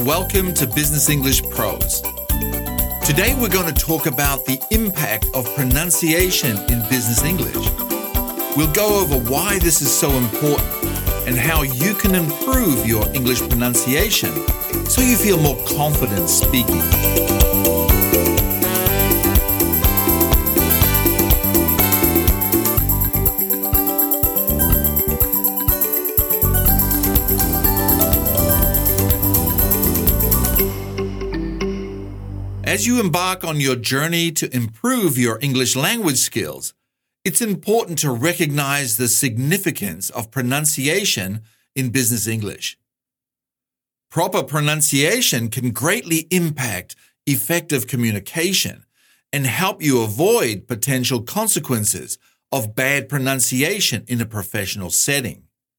and welcome to Business English Pros. Today we're going to talk about the impact of pronunciation in business English. We'll go over why this is so important and how you can improve your English pronunciation so you feel more confident speaking. As you embark on your journey to improve your English language skills, it's important to recognize the significance of pronunciation in business English. Proper pronunciation can greatly impact effective communication and help you avoid potential consequences of bad pronunciation in a professional setting.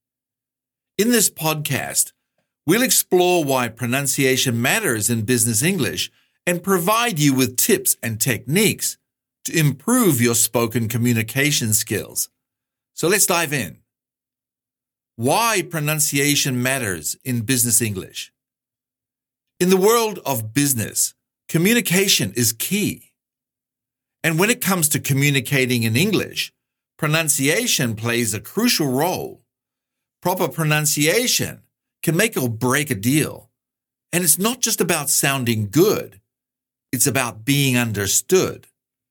In this podcast, we'll explore why pronunciation matters in business English and provide you with tips and techniques to improve your spoken communication skills. So let's dive in. Why pronunciation matters in business English. In the world of business, communication is key. And when it comes to communicating in English, pronunciation plays a crucial role. Proper pronunciation can make or break a deal. And it's not just about sounding good. It's about being understood.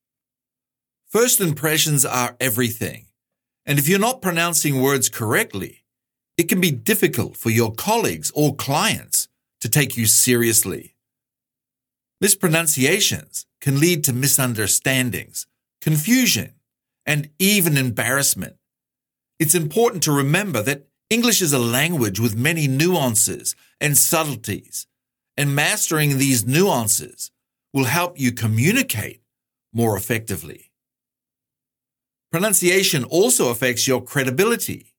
First impressions are everything, and if you're not pronouncing words correctly, it can be difficult for your colleagues or clients to take you seriously. Mispronunciations can lead to misunderstandings, confusion, and even embarrassment. It's important to remember that English is a language with many nuances and subtleties, and mastering these nuances will help you communicate more effectively. Pronunciation also affects your credibility.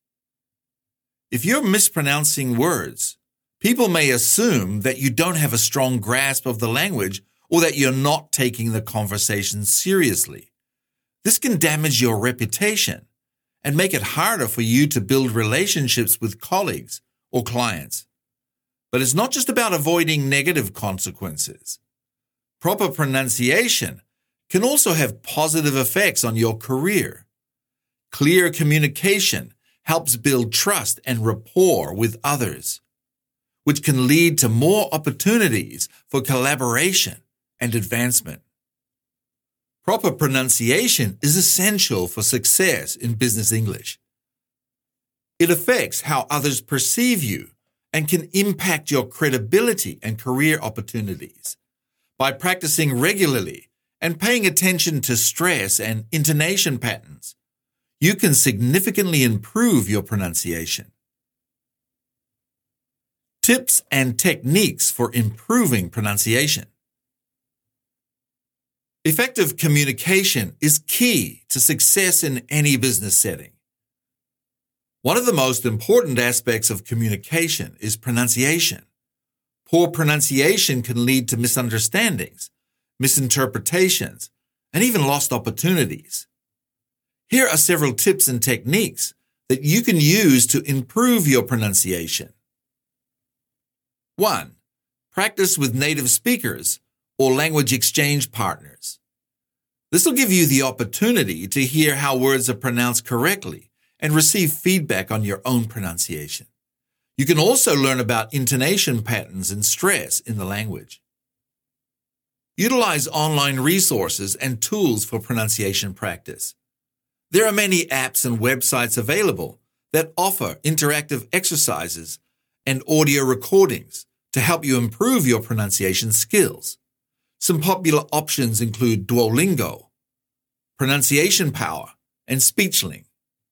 If you're mispronouncing words, people may assume that you don't have a strong grasp of the language or that you're not taking the conversation seriously. This can damage your reputation and make it harder for you to build relationships with colleagues or clients. But it's not just about avoiding negative consequences. Proper pronunciation can also have positive effects on your career. Clear communication helps build trust and rapport with others, which can lead to more opportunities for collaboration and advancement. Proper pronunciation is essential for success in business English. It affects how others perceive you and can impact your credibility and career opportunities. By practicing regularly and paying attention to stress and intonation patterns, you can significantly improve your pronunciation. Tips and techniques for improving pronunciation. Effective communication is key to success in any business setting. One of the most important aspects of communication is pronunciation. Poor pronunciation can lead to misunderstandings, misinterpretations, and even lost opportunities. Here are several tips and techniques that you can use to improve your pronunciation. 1. Practice with native speakers or language exchange partners. This will give you the opportunity to hear how words are pronounced correctly and receive feedback on your own pronunciation. You can also learn about intonation patterns and stress in the language. Utilize online resources and tools for pronunciation practice. There are many apps and websites available that offer interactive exercises and audio recordings to help you improve your pronunciation skills. Some popular options include Duolingo, Pronunciation Power, and SpeechLink.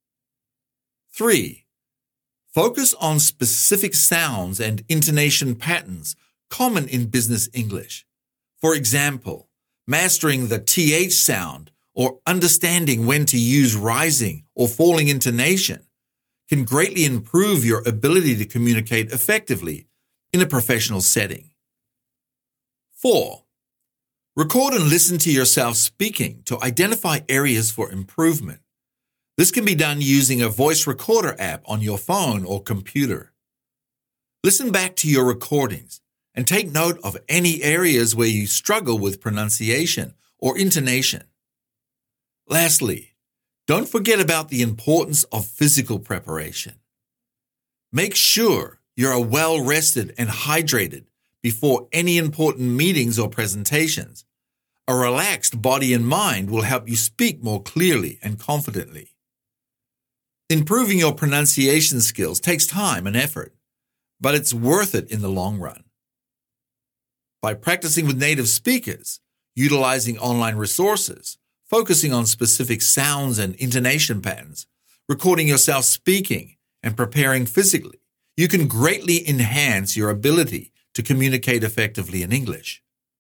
3. Focus on specific sounds and intonation patterns common in business English. For example, mastering the TH sound or understanding when to use rising or falling intonation can greatly improve your ability to communicate effectively in a professional setting. 4. Record and listen to yourself speaking to identify areas for improvement. This can be done using a voice recorder app on your phone or computer. Listen back to your recordings and take note of any areas where you struggle with pronunciation or intonation. Lastly, don't forget about the importance of physical preparation. Make sure you're well rested and hydrated before any important meetings or presentations. A relaxed body and mind will help you speak more clearly and confidently. Improving your pronunciation skills takes time and effort, but it's worth it in the long run. By practicing with native speakers, utilizing online resources, focusing on specific sounds and intonation patterns, recording yourself speaking, and preparing physically, you can greatly enhance your ability to communicate effectively in English.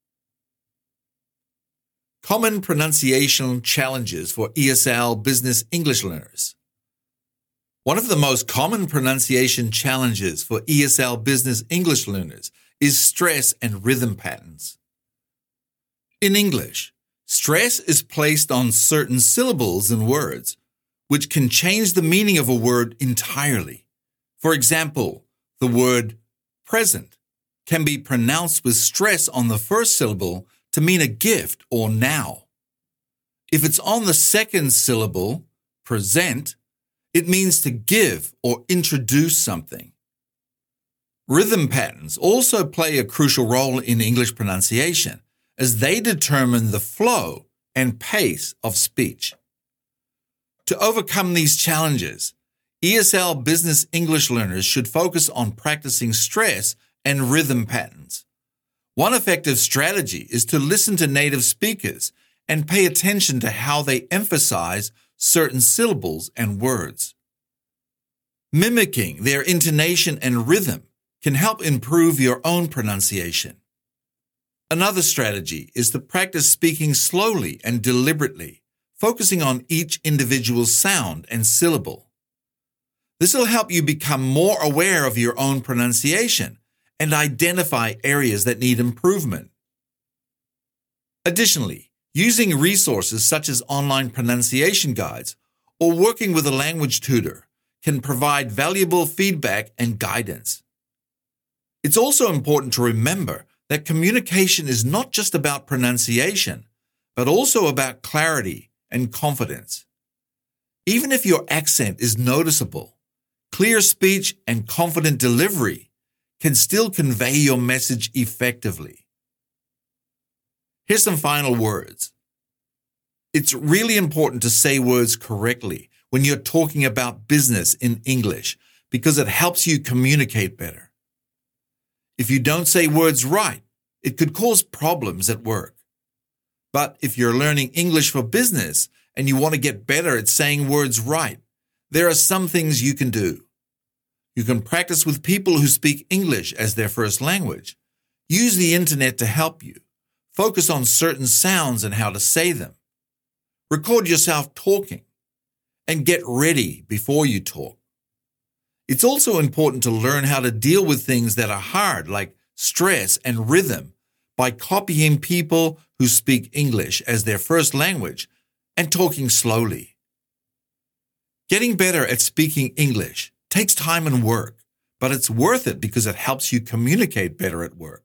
Common pronunciation challenges for ESL Business English learners. One of the most common pronunciation challenges for ESL Business English learners is stress and rhythm patterns. In English, stress is placed on certain syllables and words, which can change the meaning of a word entirely. For example, the word present can be pronounced with stress on the first syllable to mean a gift or now. If it's on the second syllable, present, it means to give or introduce something. Rhythm patterns also play a crucial role in English pronunciation, as they determine the flow and pace of speech. To overcome these challenges, ESL Business English learners should focus on practicing stress and rhythm patterns. One effective strategy is to listen to native speakers and pay attention to how they emphasize certain syllables and words. Mimicking their intonation and rhythm can help improve your own pronunciation. Another strategy is to practice speaking slowly and deliberately, focusing on each individual sound and syllable. This will help you become more aware of your own pronunciation and identify areas that need improvement. Additionally, using resources such as online pronunciation guides or working with a language tutor can provide valuable feedback and guidance. It's also important to remember that communication is not just about pronunciation, but also about clarity and confidence. Even if your accent is noticeable, clear speech and confident delivery can still convey your message effectively. Here's some final words. It's really important to say words correctly when you're talking about business in English because it helps you communicate better. If you don't say words right, it could cause problems at work. But if you're learning English for business and you want to get better at saying words right, there are some things you can do. You can practice with people who speak English as their first language. Use the internet to help you. Focus on certain sounds and how to say them. Record yourself talking and get ready before you talk. It's also important to learn how to deal with things that are hard, like stress and rhythm, by copying people who speak English as their first language and talking slowly. Getting better at speaking English takes time and work, but it's worth it because it helps you communicate better at work.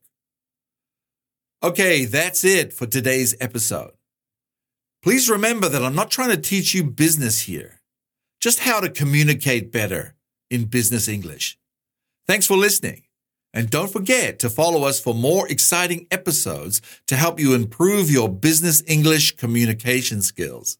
Okay, that's it for today's episode. Please remember that I'm not trying to teach you business here, just how to communicate better in business English. Thanks for listening. And don't forget to follow us for more exciting episodes to help you improve your business English communication skills.